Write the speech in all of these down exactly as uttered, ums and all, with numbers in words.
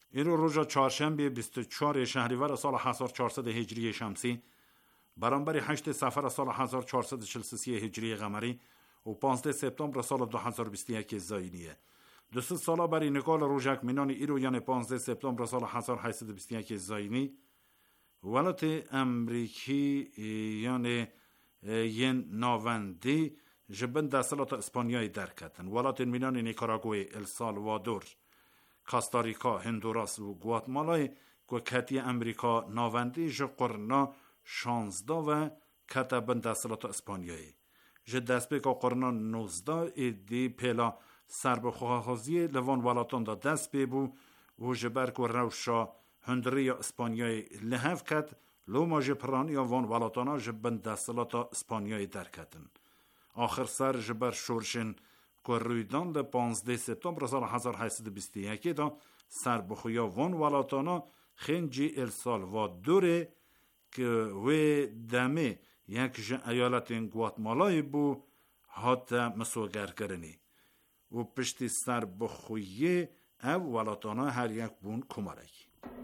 ایرو روز چهارشنبه بیست و چهارم شهریور سال هزار و چهارصد هجری شمسی برابر هشتم صفر سال هزار و چهارصد و چهل و سه هجری قمری و پانزدهم سپتامبر سال دو هزار و بیست و یک زاینیه. دو سه ساله برای نکال روزک مینان ایرو یعنی پانزدهم سپتامبر سال هزار و هشتصد و بیست و یک زاینی ولایت امریکی یعنی ین ناوندی جبن دستلات اسپانیایی درکتن. ولایت مینان نیکاراگوی، السالوادور، کاستاریکا، هندوراس و گواتمالای که کتی امریکا ناوندی ج قرنا شانزده و کتا بن دستلات اسپانیایی. ج دست بکا قرنا نوزده ایدی پیلا سربخوازی لوان ولاتان دا دست ببو و جبر که روشا هندری اسپانیایی لحف کت لو ما جپرانی وان ولاتانا جبن دستلات اسپانیایی درکتن. آخر سر جبر شورشن که رویدان ده پانزدهم سپتامبر سال هزار و هشتصد و بیست و یک دا سربخویا وان ولاتانا خنجی السالوادوره که وی دمه یک جن ایالت گواتمالای بو هاتا مسوگر کرنی و پشتی سربخویه او ولاتانا هر یک بون کمارکی.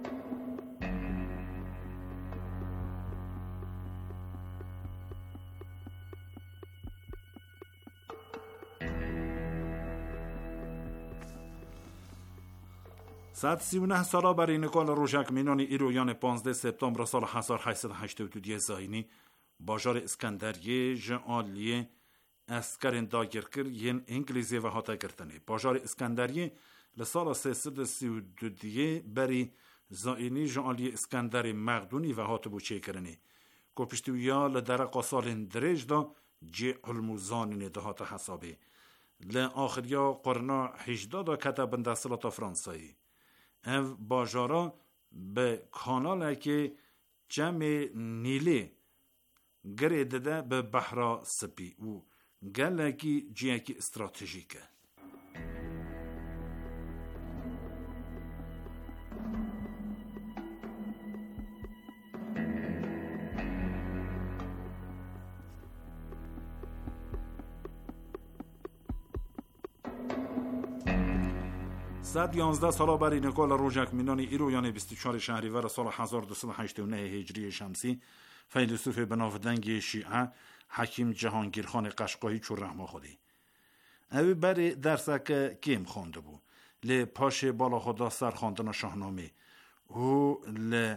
صد سی و نه ساله برای نکال روژک مینان ایرو یعنی پانزدهم سپتامبر سال هزار و هشتصد و هشتاد و دو زاینی باجار اسکندریه جعالیه اسکرین داگر کر ین انگلیزی و هاتا گرتنی. باجار اسکندریه لسال سیصد و سی و دو دیه بری زاینی جعالیه اسکندری مقدونی و هاتا بوچه کرنی که پشتویا لدرقا سال درج دا جی علموزانی ده هاتا حسابی لآخریا قرنا هجده دا کتبن دستلات فرانسایی. او باجارا به کانال که جمع نیلی گرده ده به بحرا سپی و گلکی جیکی استراتژیکه. صد یازده ساله برای نکال روژک مینان ایرو یعنی بیست و چهارم شهریور سال هزار و دویست و هشتاد و نه هجری شمسی فیلسوف بناودنگ شیعه حکیم جهانگیرخان قشقایی چور رحمه خودی اوی بری درسک کم خونده بو لی پاش بالا خدا سر خواندن شاهنامه و لی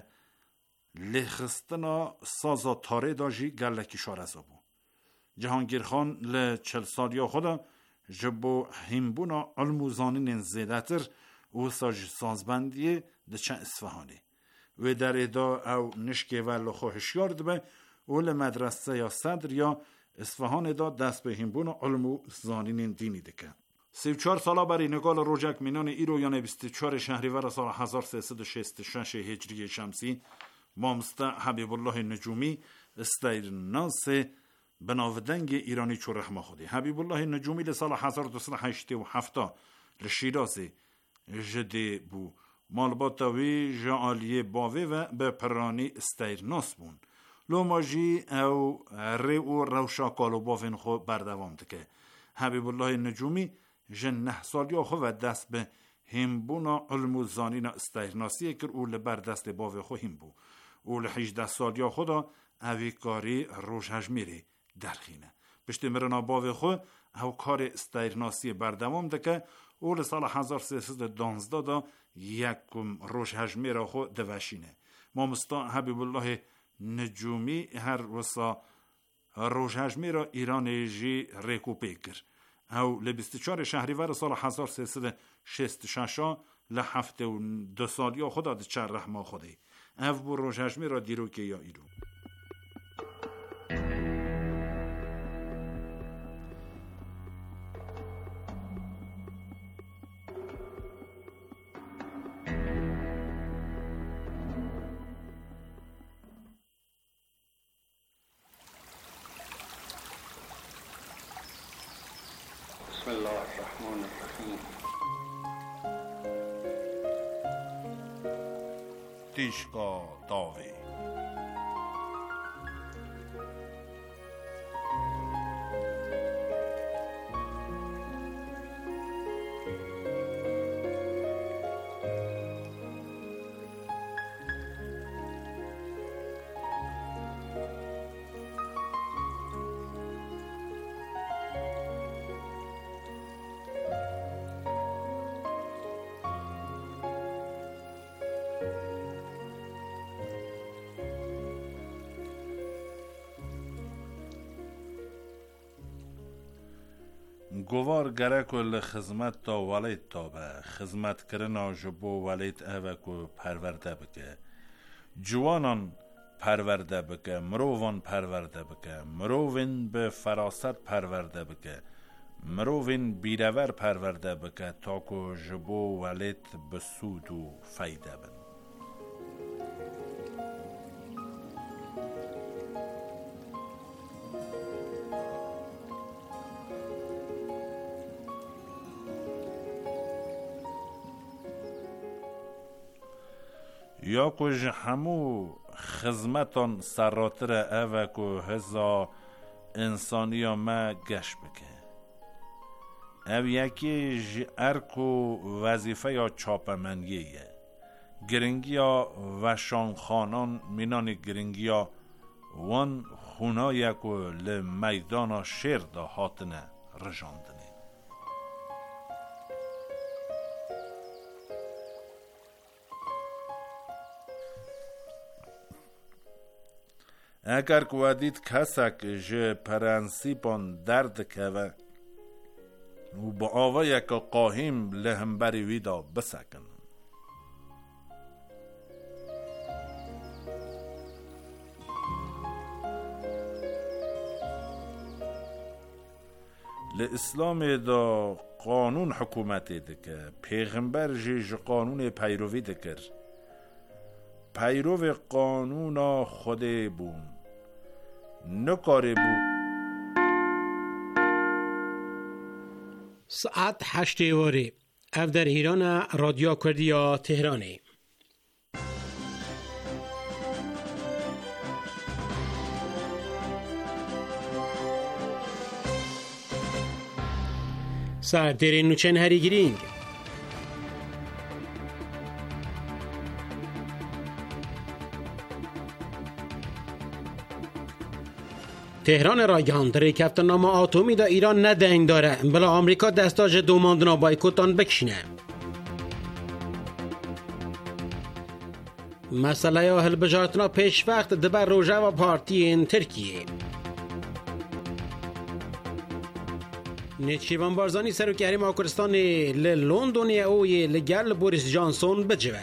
لی خستنا سازا تاره داجی گلکی شارزا بو. جهانگیرخان لی چل سالیا خدا جبو همبونا علموزانین زیدتر و ساج سازبندی ده چه اصفهانی و در ادا او نشکه ولو خوشیار دبه و لمدرسه یا صدر یا اصفهان دا دست به همبونا علموزانین دینی دکن. سی و چهار ساله برای نگال روژک مینان ایرو یعنی بیست و چهارم شهریور سال هزار و سیصد و شصت و شش هجری شمسی مامسته حبیب الله نجومی استیرناس بناودنگ ایرانی چور رحمه خودی. حبیب الله نجومی لسال هزار و دویست و هشتاد و هفت لشیراز جده بو مالباتاوی جعالیه باوی و به پرانی استیرناس بون لوماجی او ری و روشاکالو باوین خو بردوام دکه. حبیب الله نجومی جن نه سالیا خو و دست به همبونا علموزانین استیرناسی کر او لبر دست باوی خو هم بو او لحیجده سالیا خدا اوی کاری روش هجمیری درخینه. پشتی مرنا باوی خو او کار استیرناسی بردوام دکه او لسال هزار و سیصد و دوازده دا یکم روش هجمیر خو دوشینه. مامستا حبیب الله نجومی هر وسا روش هجمیر ایران جی ریکوپی کر او لبیست و چهارم شهریور سال هزار و سیصد و شصت و شش لحفت و دو سالیا خدا ده چر رحمه خودی او بو روش هجمیر دیرو که یا ایرو. بسم الله الرحمن الرحیم. تیشکا داوی گوار گرک و خدمت تا ولید تا به خدمت کرنا جبو ولید اوه کو پرورده بکه جوانان پرورده بکه مروان پرورده بکه مروین به فراست پرورده بکه مروین بیرور پرورده بکه تا کو جبو ولید به سود و فایده بن. یا کج همو خدمتان سراتر اوه که هزا انسانی ما گشت بکه او یکی ارکو وظیفه یا چاپمنیه گرنگی یا وشان خانان مینان گرنگی یا وان خونا یکو لمیدان شیر دا هاتنه رجاندنه. اگر کوادید کسک جه پرنسیپان درد که و با آوه یک قاهیم لهمبری ویدا بسکن. لاسلام دا قانون حکومتی دکه پیغمبر جه قانون پیروی دکر پیرو قانون خوده بون نکاره بو. ساعت هشت واری اف در ایران رادیو کردیا تهرانی. ساعت در نوچن هری گرینگ تهران رایگان در کفتنامه آتومی دا ایران ندهنگ داره بلا آمریکا دستاج دوماندنا بایکوتان بکشینه. مسئله اهل بجارتنا پیش وقت دبر روژه و پارتی این ترکیه. نیچیوان بارزانی سروکی حریم کردستان لندن اوی لگل بوریس جانسون بجوه.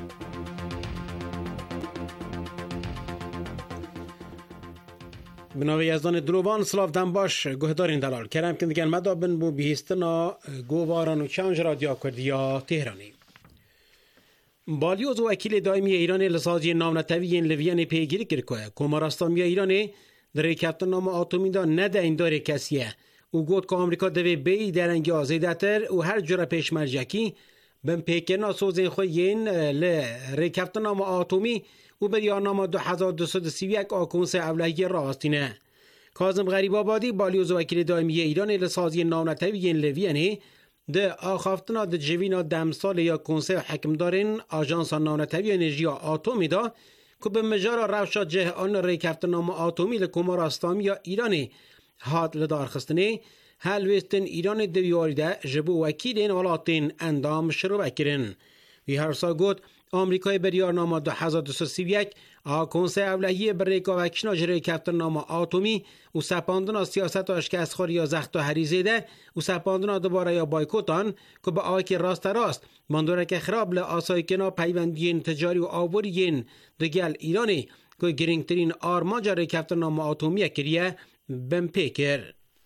بناوی یزدان دروبان سلاف دن باش گهدارین دلال کرم که دیگن مدابن بو بیستنا گوواران و چانج رادیو کردیا تهرانی. بالیوز و وکیل دائمی ایران لسازی نامنتوی لویان پیگیری کرکوه کمارستامی ایران در کفتنامه آتومی دا نده این داره کسیه او گوت که آمریکا دوی بی درنگی آزیده تر و هر جور پیش مرجکی بن پیکرنا سوزین خویین لرکفتنامه آتومی او بریارنامه دو هزار و دویست و سی و یک آکونس اولهی راستینه. کاظم غریب آبادی بالیوز وکیل دائمی ایران لسازی نامنتوی لویانه ده آخافتنا ده جوینا دمسال یا کنسه حکمدارین آژانس نامنتوی انرژی آتومی دا که به مجار روشا جه آن ریکفتنامه آتومی لکمار اسلامی یا ایرانی هات لدارخستنه هلوستن ایران دویاری ده جبو وکیلین ولاتین اندام شروع بکرن. وی هر سا گود آمریکای بریارنامه دو هزار و دویست و سی و یک آکنسه اولهی بریکا وکشنا جره کفتنامه آتومی و سپاندنا سیاست آشکست خوری یا زخت و حریزه ده و سپاندنا دوباره یا بایکوتان که با آکی راست راست مندوره که خراب لآسای کنا پیوندین تجاری و آبورین دگل ایرانی که گرینگترین آرما جره کفتنامه آتومی کریه بم پیکر.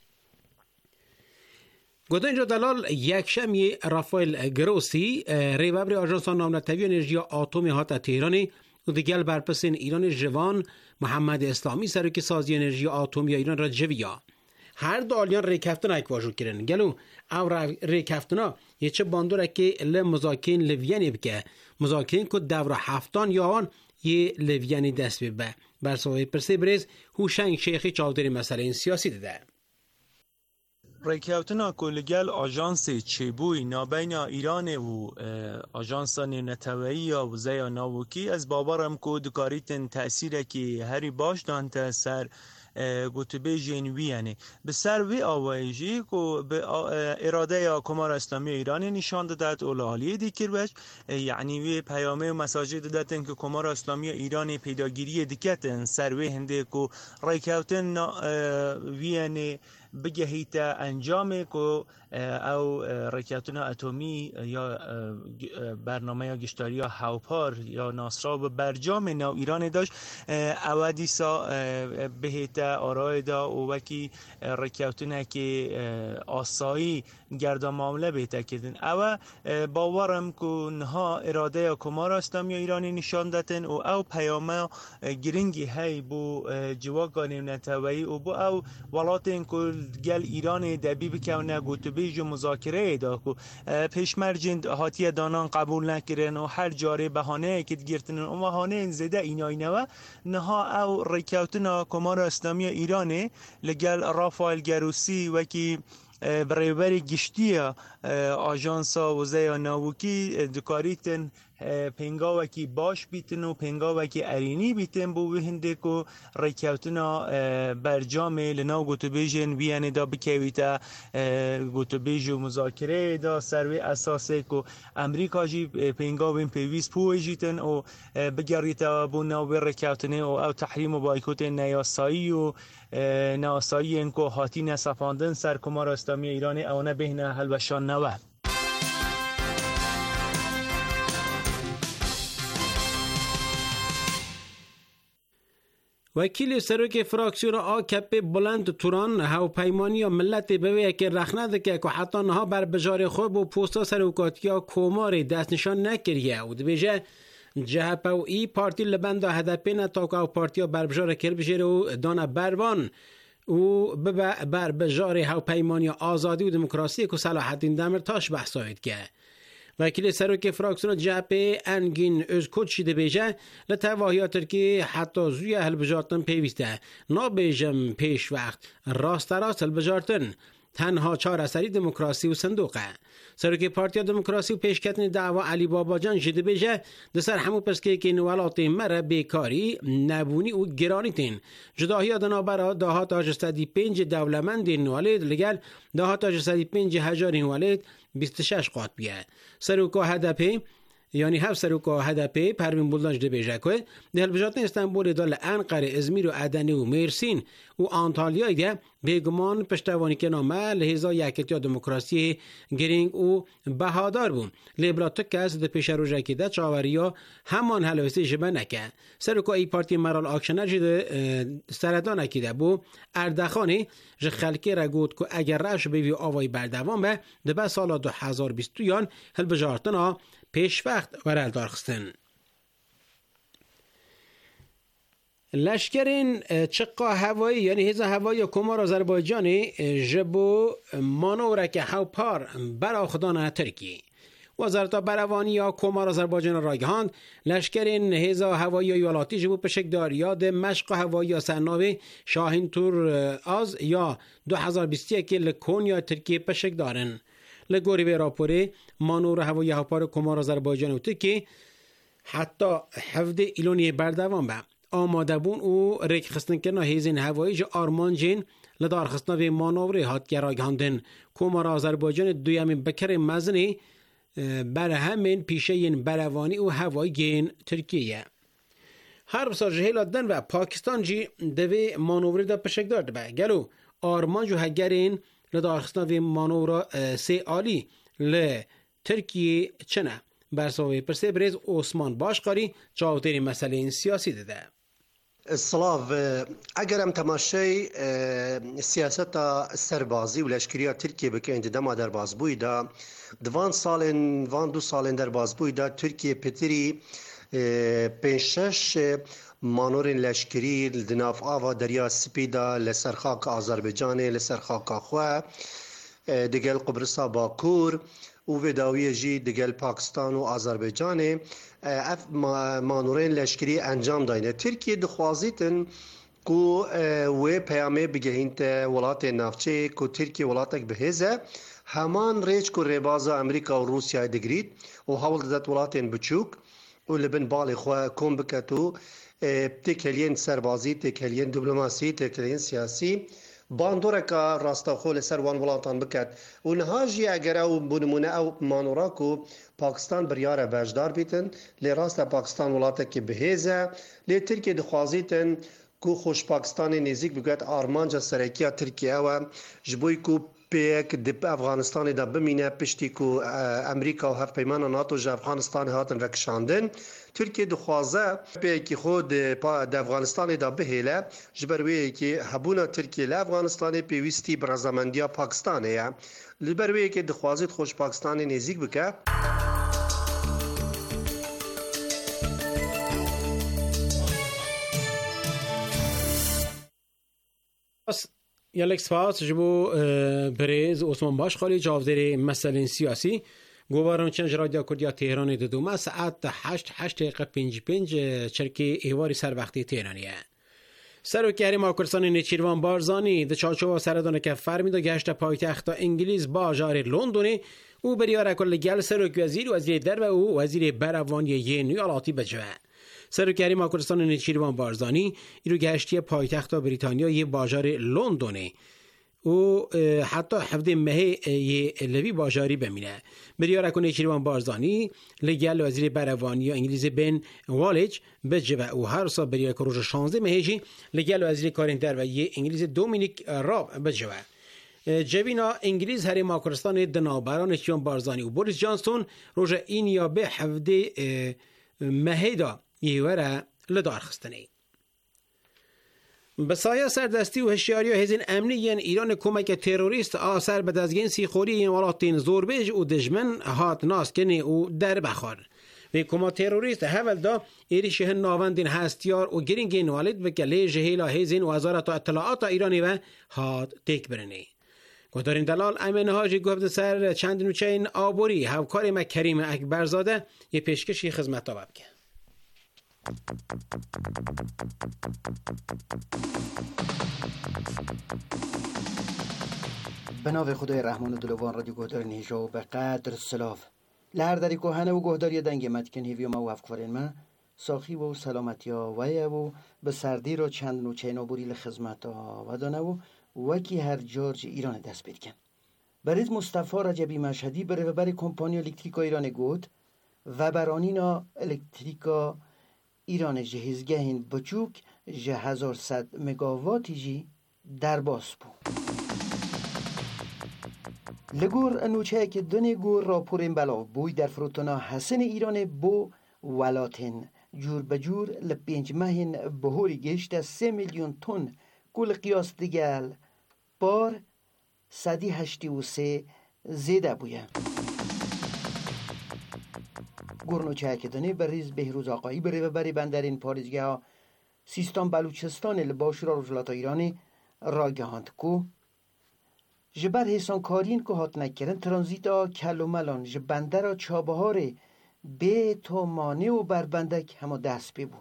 گودن جو دلال یک شمی رافائل گروسی ریوبر آژانس نامنتوی انرژی آتومی هات تهرانی و دیگل برپسین ایران جوان محمد اسلامی سروکی سازی انرژی آتومی ایران را جویا هر دو آلیان ریکفتنا یک واجو کرن گلو او ریکفتنا یه چه باندوره که لمزاکین لویانی بکه مزاکین که دور هفتان یا آن یه لویانی دست ببه برسوی پرسی بریز هوشنگ شیخی چاودری مسئله این سیاسی ده. ریکفتنا کلگل آژانس چیبوی نابین ایران و آژانس نتوایی و زیا ناوکی از بابارم که دکاریتن تأثیره که هری باش دانته سر گوتبه جنوی یعنی به سر وی آوایجی که به اراده یا کمار اسلامی ایرانی نشان دادت اولالی دیکر بش یعنی وی پیامه و مساجد دادتن که کمار اسلامی ایرانی پیداگیری دیکتن سر وی هنده که ریکوتن وی یعنی بگهیت انجام کو او رکیتنا اتمی یا برنامه یا گشتاری یا هاوپار یا ناسرا به برجام ناو ایران داشت او دیسا بهیت آرای دا و وکی رکیتنا که آسایی گردا معامله بهتا کردن او باورم که نها اراده یا کمار اسلامی ایرانی نشان دادن و او پیامه گرنگی های بو جواگان نتوایی و بو او ولاتن که گل ایران دبی بکنه گوتبیج و مذاکره دا که پیشمرجند هاتی دانان قبول نکرن و هر جاره بهانه که گرتن و بهانه زده اینای نوه نها او رکاوتنا کمار اسلامی ایرانی لگل رافائل گروسی وکی برایبری گشتی آژانسا وزای ناوکی دکاریتن پنگاوکی باش بیتن و پنگاوکی ارینی بیتن بو هنده کو رکاوتنا برجام لناو گوتبیجن ویانه دا بکویتا گوتبیج و مذاکره دا سروی اساسه کو امریکا جی پنگاوین پیویس پویجیتن و بگریتا بو ناو رکاوتنه و او تحریم و بایکوت نیاسایی و نیاسایی انکو هاتی نصفاندن سر کمار اسلامی ایرانی اونه بهنه حلوشان نوه. وکیل سروک فراکسیون آکپ بلند توران هواپیمانی ملت بویه که رخنه که که حتی نها بر بجار خوب و پوستا سروکاتی ها کمار دست نشان نکریه و دبیجه جهپ و ای پارتی لبنده هدپین تاکه و پارتی ها بر بجار کر بجیر و دانه بروان و بر بجار هواپیمانی آزادی و دموکراسی که صلاح الدین دمرتاش بحثاید که وکیل سروک فراکسیون جهپ انگین ازکوت شده بیجه لطواهی ترکی حتی زوی هلبجارتن پیوسته نابیجم پیش وقت راست راست هلبجارتن تنها چار اثری دموکراسی و صندوقه. سروک پارتی دموکراسی و پیشکتن دعوا علی بابا جان جده بیجه دسر همو پسکه که نوالات مره بیکاری نبونی و گرانی تین جداهی آدنا برا دهات آجستدی پنج دولمند نوالید لگل دهات آجستدی پنج هجار نوالید بیست و شش قاط بیه. سروکا هدپی یعنی هفت سروکا هدپی پروین بولدان جده بیجه که ده هلبجارتن استنبول دال انقره ازمیر و عدنی و مرسین و آنتالیای ده بیگمان پشتوانی که نامه لحظه یکیتی دموکراسی گرینگ و بهادار بون لیبراتو کس ده پیش رو جکی ده چاوریا همان حلوستی جبه نکه سروکا ای پارتی مرال آکشنر جده سردان اکیده بو اردخانی جه خلکی را گود که اگر روش بیوی آوای بردوان به ده به سال دو هزار و بیست یان هلبجارتن ها پیش وقت ورل دارخستن. لشکرین چقا هوایی یعنی هزا هوایی کمار آذربایجانی جبو مانورک هاوپار برا خدان ترکی وزارت بروانی یا کمار آذربایجان راگهاند لشکرین هزا هوایی ایالاتی جبو پشکدار یاد مشق هوایی سرناوی شاهین تور آز یا دو هزار و بیست و یک لکونیا ترکی پشکدارن لگوری به راپوری مانور هوایی هاوپار کمار آذربایجان و ترکی حتی هفده ایلونی بردوان به آماده بون او ریک خستن کرنا هیزین هوایی جا آرمان جین لدار خستنا و مانوری هات گراگاندن کمار آذربایجان دویمین بکر مزنی بر همین پیشهین بروانی و هوایی گین ترکیه. هر بسار جهیل دن و پاکستان جی دوی مانوری دا پشک دارد به گلو آرمان جو هگرین لدار خستنا و مانورا سی آلی ل ترکیه چنه برساوی پرسه بریز عثمان باشقاری چاوتری مسئله این سیاسی داده. سلاف اگر ام تماشای سیاست سربازی و لشکری ترکیه بکنید دما در باز بویدا دوان سالن وان دو سالن در باز بویدا ترکیه پتری پنشش مانورین لشکری دناف آوا دریا سپیدا لسرخاک آذربایجان لسرخاک خواه دگل قبرسا باکور و وداوی جی دگل پاکستان و آذربایجان اف مانورین لشکری انجام داینه ترکیه دخوازیتن کو و پیامه بگهینت ولات نافچه کو ترکیه ولاتک بهزه همان ریچ کو ربازا امریکا و روسیا دگرید و حول دادت ولاتین بچوک و لبن بالی خواه کن بکتو تکلین سربازی تکلین دیپلماسی تکلین سیاسی باندوره که راستاخو لسر وان ولاتان بکد و نهاجی اگر او بنمونه او مانورا کو پاکستان بریاره بجدار بیتن لی راست پاکستان ولاته که بهیزه لی ترکیه دخوازیتن کو خوش پاکستان نزیک بگوید آرمانجا سرکیه ترکیه و جبوی کو پیک دب افغانستان دا بمینه پشتی کو امریکا و هف پیمان ناتو جا افغانستان هاتن رکشاندن ترکیه دخوازه پیکی خود دا افغانستان دا بهیله جبرویه که هبونا ترکیه لافغانستان پیوستی برازمندیا پاکستانه لبرویه که دخوازید خوش پاکستان نزیک بکه. یالکس فاس جبو برز عثمان باش خالی جاودر مسئله سیاسی گوارم چنج رادیو کردیا تهران ددوما ساعت هشت هشت دقیقه پنج پنج چرکی ایواری سر وقتی تهرانیه. سروکیاری ماکرسان نیچیروان بارزانی د چارچوب سردانه که فرمیده گشت پایتخت انگلیس باجار لندنی او بریاره کل گل سروک وزیر وزیر در و او وزیر بروانی یه نیالاتی بجوه. سروکیاری ماکرستان نیچیروان بارزانی ایرو گشتی پایتخت بریتانیا یه باجار لندنی او حتی هفته مه یه لوی باجاری بمینه. بریاره کنه نیچیروان بارزانی لگل وزیر بروانی انگلیس بن والج بجوه او هر سا بریاره که روز شانزده مهیجی لگل وزیر کارین در و یه انگلیس دومینیک راب بجوه. جوینا انگلیس هری ماکرستان دنابران نیچیروان بارزانی و بوریس جانسون روز این یا به هفته مهیدا یه وره لدار خستنی. بسایه سردستی و هشیاری و هزین امنی ین ایران کمک تروریست آثر به دزگین سیخوری این ولاتین زوربیج و دجمن هات ناس کنی و در بخار. و کما تروریست هول دا ایریشه ناوندین هستیار و گرینگین والد و گلی جهیلا هزین وزارت و اطلاعات ایرانی و هات تک برنی. گفتارین دلال امین هاجی گفت سر چند نوچه این آبوری هفکار ما کریم اکبرزاده یه پیشکشی خدمت آباب که. به نام خدای رحمان و دلوان رادیو گهدار نیجا و به قدر سلاف لهر داری کوهنه و گهداری دنگ متکن هیوی ما و افکارین من ساخی و سلامتی ها ویه و به سردی را چند نوچه نابوری لخزمت ها و دانه و وکی هر جارج ایران دست بیرکن برید مصطفی رجبی مشهدی بره و بری کمپانی الکتریکا ایران گود و برانینا الکتریکا ایران جهیزگهین بچوک جه هزار صد مگاواتی جی در باس بو. لگور انوچه که دونه گور راپورین بلا بوی در فروتنا حسن ایران بو ولاتن جور بجور لپینج مهین بهوری گشت سه میلیون تن کل قیاس دیگل بار صدی هشتی و سه زیده بویم. گورنو چهکدنی بریز بهروز آقایی بری و بری بندرین پاریزگه ها سیستان بلوچستان لباشورا روزلات ایرانی راگهاند کو جبر حسان کارین که هات نکرن ترانزیت ها کل و ملان جبندر ها چابهاره به تا مانه و بربندک همه دست بی بو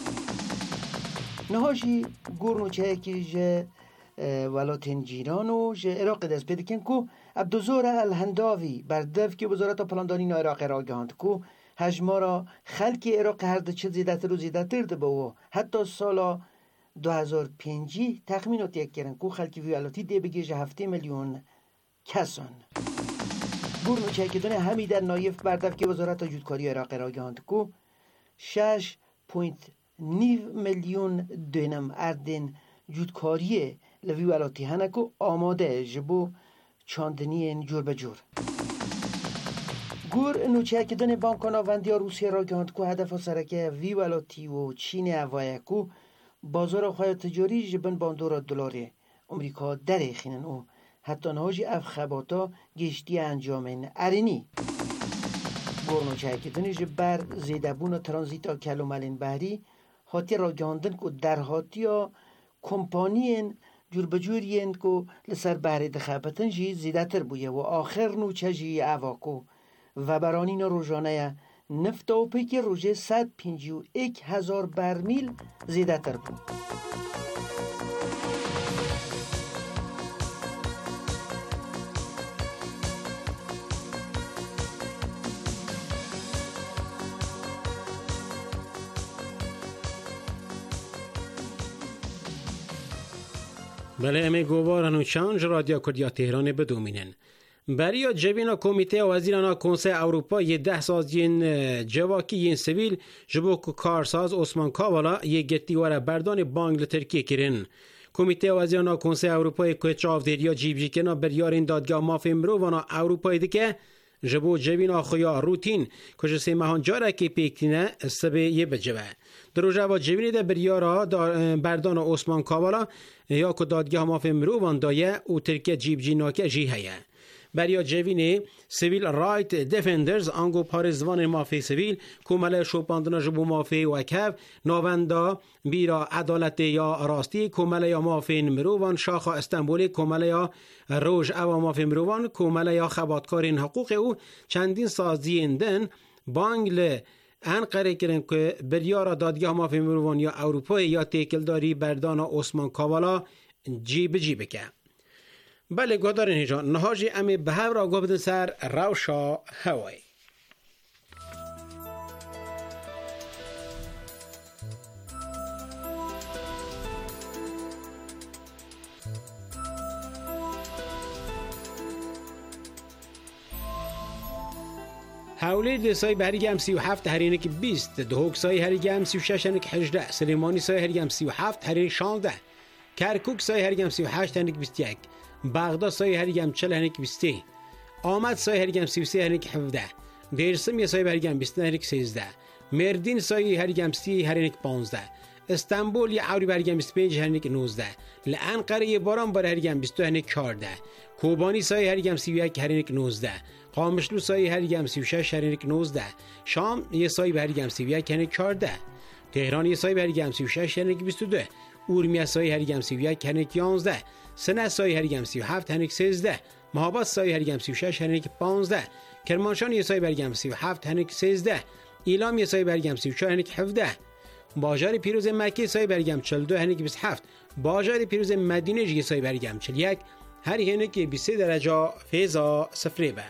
نهاشی گورنو چهکی جه ولاتین جیران و جه عراق دست بدکن کو عبدالزور الهنداوی بردف که وزارت پلاندانی عراق راگهاند کو هجمارا خلک عراق هر ده چه زیدتر و زیدتر ده با حتی سالا دو هزار و پنج تخمینات یک کرن کو خلکی ویالاتی ده بگیج هفته میلیون کسان گورنو چهکدونه همی در نایف بردف که وزارت جودکاری عراق راگهاند کو شش پوینت نیو میلیون دونم اردن جودکاری لویالاتی هنکو آماده جبو چاندنی جور به جور گور نوچه که دن بانکان آوندی ها روسیه را گهاند که هدف سرکه ویولاتی و چین هوایه که بازار خواهی تجاری جبن باندورا دلاره امریکا در خینن او حتی نهاجی افخباتا گشتی انجامن ارینی گور نوچه که دن جبر زیدبون و ترانزیتا کلوملین بحری حاتی را گهاندن که در حاتی ها کمپانین جور بجورین که لسر بحری دخبتن جی زیده تر بویه و آخر نوچه جی اواکو و برانین روزانه نفت و پیک روزه صد و پنجاه و یک هزار برمیل زیده تر بود. بله امی گوارن و چانج رادیو کردیا تهران بدومینن. بریا جبینا کمیته وزیران کنسه اروپا یه ده سازین جواکی ین سویل جبو کارساز عثمان کاوالا یه گتیواره بردان بانگ ترکیه کرن. کمیته وزیران کنسه اروپا که چاودریا جیبجی کنا بریارین دادگاه مافی مرووانا اروپای دیگه جبو جبینا خویا روتین کجا سی مهان جاره که پیکتینه سبه یه بجوه. در جوا جبینی ده بریارا بردان عثمان کاوالا یا که دادگاه مافی مرووان دایه او ترکیه جیبجی ناکه جی هیه. بریا جوینه سیویل رایت دیفندرز آنگو پارزوان مافی سیویل کومله شوپاندنا جبو مافی وکف ناوندا بیرا عدالت یا راستی کومله یا مافی مروان شاخ استانبولی کومله یا روژ او مافی مروان کومله یا خباتکارین حقوق او چندین سازیندن بانگل انقره کرن که بریارا دادگاه مافی مروان یا اروپای یا تیکلداری بردان عثمان کاوالا جیب جیب که بله گودارین هیجا نهاجی امی به هر را گفتن سر روشا هوای حولی دسای بهریگم سی و هفت هرینک بیست دهوک سای هریگم سی و شش هنک هجده سلیمانی سای هریگم سی و هفت هرین شانده کرکوک سای هریگم سی و هشت هنک بیست یک بغداد سای هریگم چل هنک بیستی آمد سای هریگم سی و سی هنک هفده دیرسم یه سای هریگم بیست هنک سیزده مردین سای هریگم سی هنک پانزده استانبول یه عوری برگم بیست پنج هنک نوزده لانقره یه باران بار هریگم بیست هنک چارده کوبانی سای هریگم سی و یک هنک نوزده قامشلو سای هریگم سی و شش هنک نوزده شام یه سای هریگم سی و یک هنک چارده تهران یه سای هریگم سی و شش هنک بیست و دو اورمیا سای هریگم سی و یک هنک یازده سنه سای هریگم سی و هفت هنک سیزده مهاباد سای هریگم سی و شش هنک پانزده کرمانشان یه سای برگم سی و هفت هنک سیزده ایلام یه سای برگم سی و چهار هنک هفده باجار پیروز مکی سای برگم چهل و دو هنک بیست و هفت باجار پیروز مدینه یه سای برگم چهل و یک هر هنک بیست و سه درجه فیضا صفری به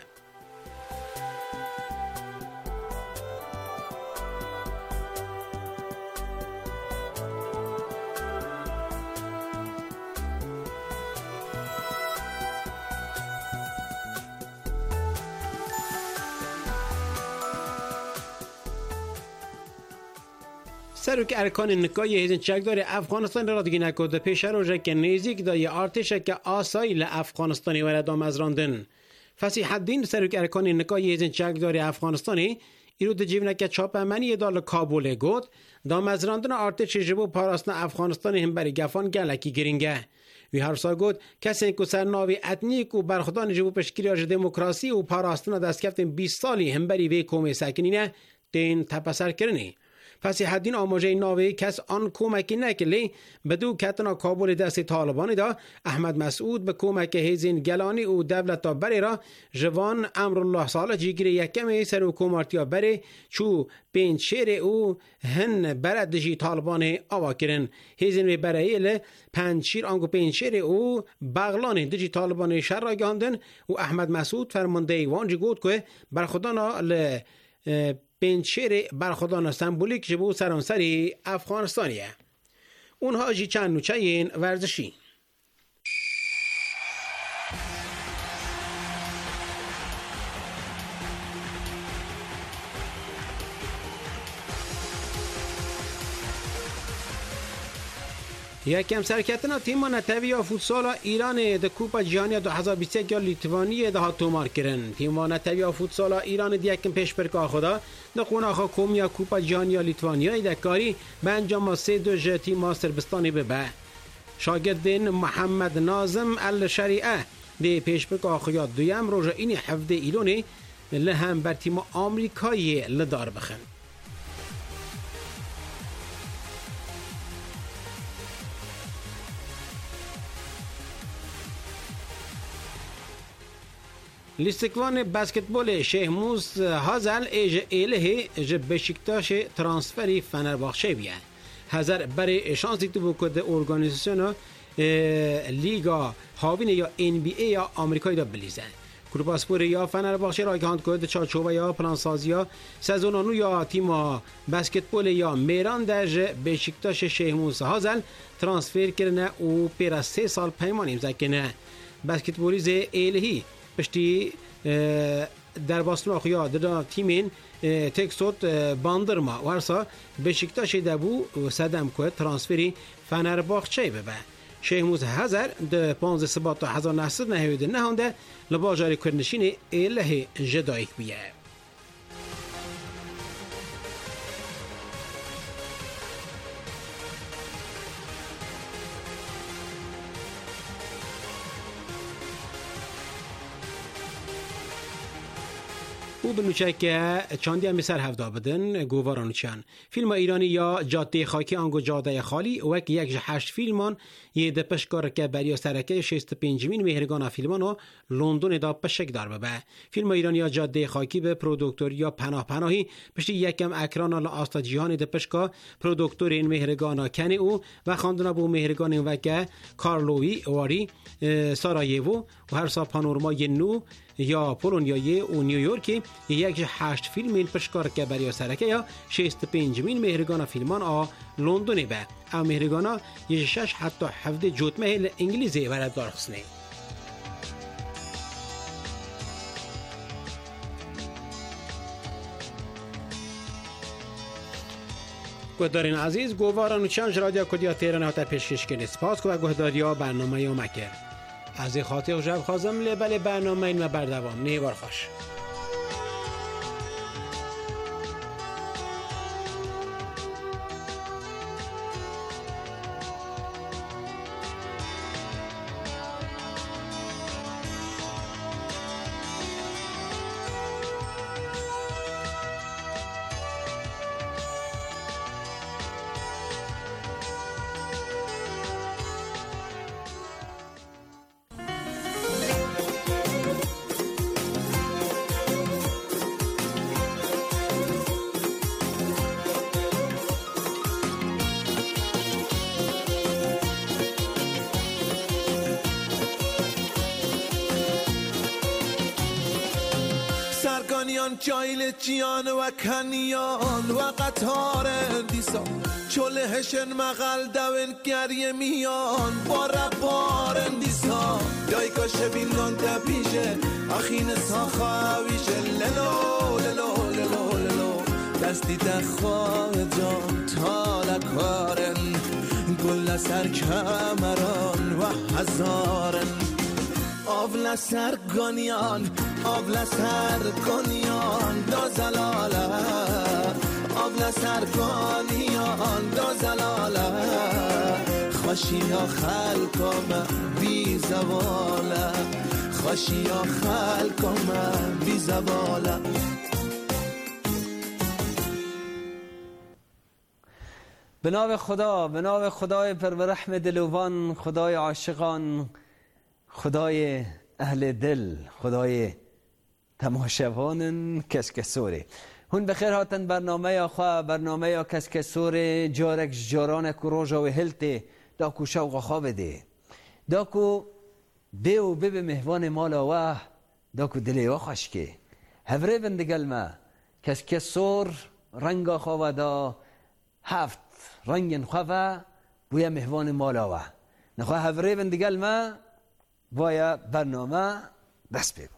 سرک ارکان نکای هیزن چکدار افغانستان را دیگه نکرده پیش روژه که نیزیک دای آرتشه که آسایل افغانستانی ورد آمزراندن. فسیح الدین سرک ارکان نکای هیزن چکدار افغانستانی ایرو ده جیونه که چاپمنی دال کابل گود دامزراندن آرتش جبو پاراستن افغانستان هم بری گفان گلکی گرینگه. وی هر سال گود کسی که سرناوی اتنیک و برخدان جبو پشکریاج دموکراسی و پاراستن دست کفتن بیست سالی هم بری وی کومی ساکنینه دین تپسر کرنی. فسیح الدین آموزه ناوی کس آن کمکی نکلی بدو کتنا کابل دست طالبانی دا احمد مسعود به کمک هیزین گلانی و دولتا بری را جوان امرالله صالح جیگری یکمی سر حکومتیا بری چو پنج شیر او هن برد دجی طالبان آوا کرن هیزین برایل پنج شیر آنگو پنج شیر او بغلان دجی طالبان شر را گاندن و احمد مسعود فرمانده وانجی گود که برخودانا ل پنچیر برخودان سمبولیک جبو سرانسری افغانستانیه. اونها جی چند نوچه این ورزشی. یکم سرکتنا تیم نتوی و فوتسال ایران د کوپا جهانی دو هزار و بیست و یک یا لیتوانی ده تومار کرن. تیم نتوی و فوتسال ایران دی یکم پیش پرکا خدا د قوناخا کومیا کوپا جهانی لیتوانیا دکاری به انجام سه دو ج تیم ماستر بستانی به به شاگردین محمد ناظم الشریعه دی پیش پرکا خدا دویم روز این هفته ایلونی لهم بر تیم آمریکایی لدار بخن. لیستکوان بسکتبول شیخ موس هازل ایج ایله ایج بشکتاش ترانسفری فنرباخچه بیه هزار برای شانسی تو بکد ارگانیزیسیون لیگا هاوین یا ان بی ای یا آمریکایی دا بلیزن کروپاسپور یا فنرباخچه را گاند کد چارچوبه یا پلانسازی یا سزونانو یا تیم بسکتبول یا میران درج بشکتاش شیخ موس هازل ترانسفر کرنه و پر سه سال پیمان امضا کنه. بسکتبولیز ایلهی پشتی در باستما خویا در تیمین تکسوت باندرما و هرسا بشکتاش دبو صدم که ترانسفری فنرباخچه ببه شیخ موسی هزار ده پانزده سبات هزار نهصد نهوید نهانده لباجاری کرنشین ایله جدایک بیه. او بنوچه که چاندی هم سر هفته بدن گوارانوچان فیلم ایرانی یا جاده خاکی آنگو جاده خالی و یک یک هشت فیلمان یه دپشکار که برای سرکه شصت و پنجمین مهرگان فیلمانو لندن دا پشک دار ببه فیلم ایرانی یا جاده خاکی به پرودوکتور یا پناه پناهی پشتی یکم اکران ال آستا جهان دپشکا پرودوکتور این مهرگان کنی او و خواندن بو مهرگان وکه کارلوی واری سارایوو و هر سا پانورمای نو یا پولونیایی و نیویورکی یک هشت فیلم این پشکار که برای سرکه یا شصت و پنجمین مهرگان فیلمان آ لندن به او مهرگان یک شش حتی هفده جوت مهل انگلیزی ورد دارخصنه گوهدارین عزیز گوهواران و چند رادیو کدیا تیران هاتا پیشکش کنید سپاس که و گوهداریا برنامه یا مکر از این خاطر جب خوازم لبل برنامه این و بردوام نیوار خوش سرگانیان جایل جیان و کنیان و قطار دیسا چلهشن مغل دوین گریه میان با ربار دیسا دایگا شبینان دبیشه اخین ساخاویشه للو للو للو للو دستی دخواه جان تالکارن گل سر کمران و هزارن آبل سرگانیان آبل سرگانیان دو زلاله آبل سرگانیان دو زلاله خوشیا خلقم بی زواله خوشیا خلقم بی زواله به نام خدا به نام خدای پرورحم دلوان خدای عاشقان خدای اهل دل خدای تماشاوان کسکسوری هون بخیر هاتن برنامه آخوا برنامه کسکسور جارک جاران کروژا و هلته داکو شوق خواب ده داکو به و به به مهوان مالا و داکو دلی و خشکه هفره بندگل ما کسکسور رنگ خواب دا هفت رنگ خواه بویا مهوان مالا و نخواه هفره بندگل ما بایا برنامه دست بگو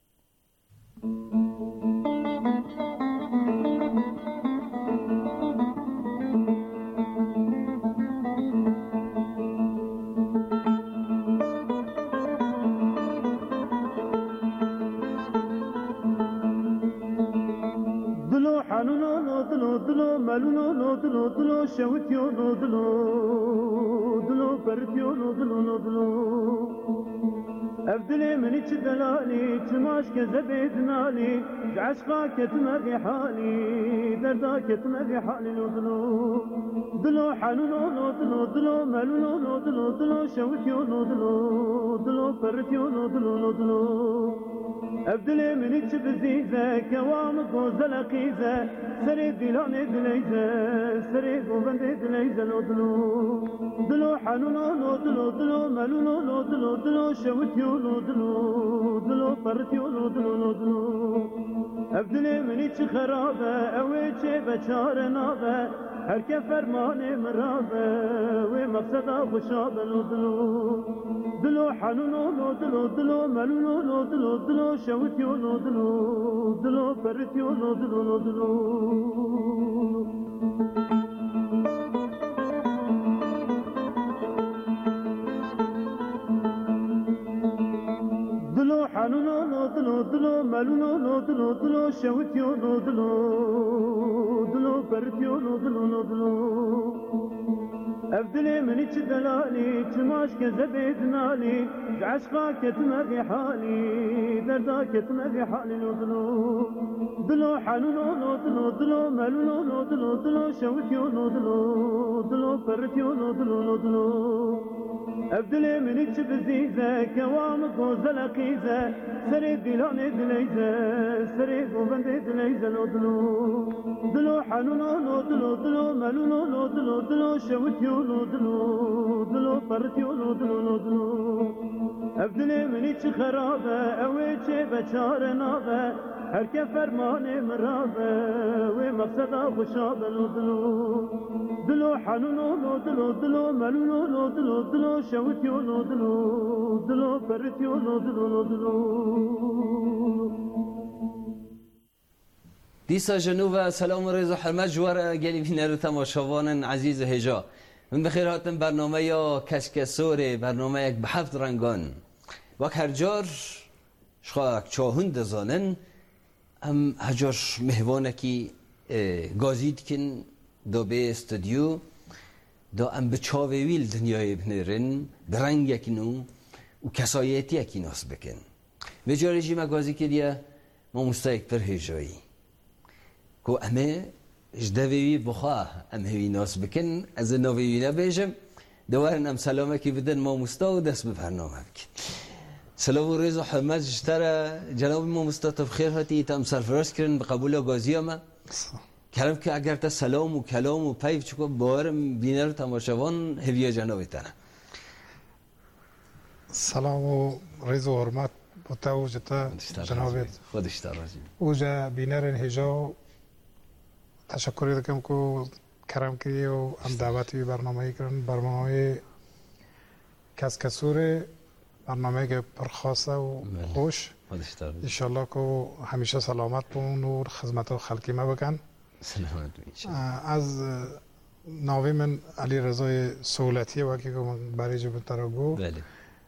دلو حنونو دلو دلو ملونو دلو دلو شوتيو دلو دلو برتيو دلو دلو أبدلي مني تدلالي تماش كذبت نالي عشقا كتم في حالي دردا كتم في حالي دلو دلو حنونو دلو دلو ملونو دلو دلو شوتيو دلو دلو برتيو دلو دلو أبدلي مني تبزيزة كوامك وزلقيزة سري دلاني دليزة سری گوبند دلی دلو دلو دلو حنونو دلو دلو ملونو دلو دلو شوتیو دلو دلو پرتیو دلو دلو ابدلی منی چه خرابه اوی چه بچار نابه هر که فرمان مرابه و مقصد خوشابه دلو دلو حنونو دلو دلو ملونو دلو دلو شوتیو دلو دلو پرتیو دلو دلو دلو حنونو دلو دلو ملونو دلو دلو شوتیو دلو دلو پرتیو دلو دلو افدلي مني تدلالي تماش كذبت نالي عشقا كتمه في حالي دردا كتمه في حالي دلو دلو حنونو دلو دلو ملونو دلو دلو شوتيو دلو دلو برتيو دلو دلو افدلي مني تبزيزه كوامك وزلقيزه سري دلاني دليزه سري وبند دليزه دلو دلو حنونو دلو دلو ملونو دلو دلو شوتيو دلو دلو برتيو دلو دلو افدلي مني چه خرابه اوي چه بچار نابه هر که فرمان مرابه و مقصد خوشابه دلو دلو حنونو دلو دلو ملونو دلو دلو شوتيو دلو دلو برتيو دلو دلو دیسا جنوب سلام و رضا حرمت جوار گلی بینر تماشاوان عزیز هجا من بخیر هاتم برنامه یا کسکسور برنامه یک به هفت رنگان وک هر جار شخواک چاهون دزانن هم هجار مهوانه کی گازید کن دو به استودیو دا ام به چاویل دنیای بنرن برنگ یکنو و کسایتی یکی ناس بکن و جاری جی مگازی که دیا ما مستایق پر هجایی که امه اجدوی بخواه امه وی ناس بکن از نوی نبیجم دوارن ام سلامه که بدن ما مستا و دست به برنامه بکن سلام و رضا حرمت جتره جناب ما مستا بخیر هاتی تا ام سرفراز کرن به قبول آگازی همه کلم که اگر تا سلام و کلام و پیف چکو باورم بینر تماشاوان هویه جنابی تنه سلام و رضا و حرمت بوتا و جتا جنابی خودش ترازی اوجا بینر هجا تشکری دکم که کرم کردی و ام دعوتی برنامه کردن برنامه کسکسور برنامه که پرخاصه و خوش انشالله که همیشه سلامت بون و خدمت خلقی ما بکن سلامت از ناوی من علی رضای سولتی وکی که من برای جبن تراغو بله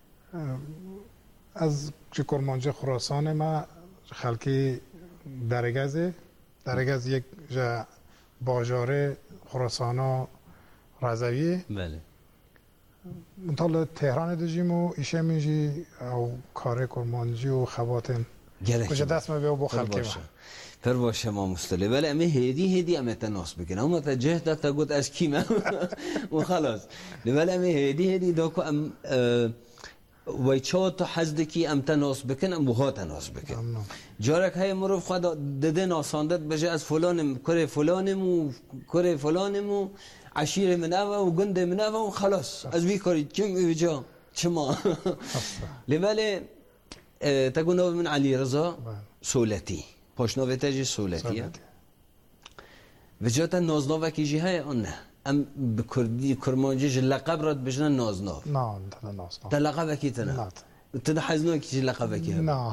از کرمانجه خراسان ما خلقی درگزه درگز یک جا باجاره خراسانا رضویه بله منطقه تهران دجیم و ایشه میجی او کار کرمانجی و خواتن کجا دست ما بیو بو خلقی ما پر باشه ما مستله ولی امه هدی هدی امه تناس بکنه اما تجه تا تا گفت از کیمه و خلاص ولی امه هدی هدی داکو ام وی چه تا حزد کی ام تناس بکن ام بوها تناس بکن جارک های مروف خدا دده ناساندت بجه از فلانم کره فلانم و کره فلانم و عشیر منوه و گند منوه و خلاص از وی کاری چم ایجا چما لباله تقول نوع من علي رضا سولتی پاشنوه تاجی سولتیه و جاتا نازناوه که جی های آن نه ام بکردی کرمانجی لقب رد بجنن نازناو نه نه نازناو تا لقب کی تنه نه تنه حزنو کی لقب کی نه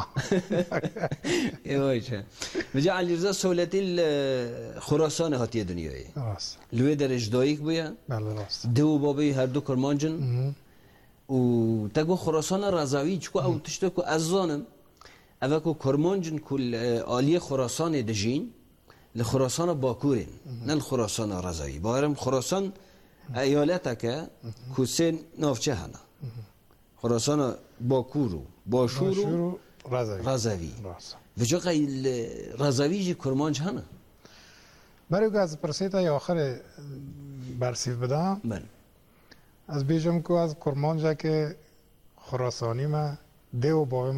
ایوه و جا علی رضا سولتی خراسان هاتی دنیایی راست لوی در اجدایک بویا بله راست دو بابی هر دو کرمانجن و تگو خراسان رضاوی چکو او تشته کو از زانم اوه کو کرمانجن کل آلی خراسان دجین لخراسان باکورین نه خراسان رضاوی بارم خراسان ایالتا که کوسین نافچه هنه خراسان باکورو باشورو رضاوی و جا قیل رضاوی جی کرمانج هنه برای که از پرسیتا یا آخر برسیف بدم بله از بیجم که از کرمانجا که خراسانی ما دیو باوی ما کرمانجن از لک گندان هات مدنه لسر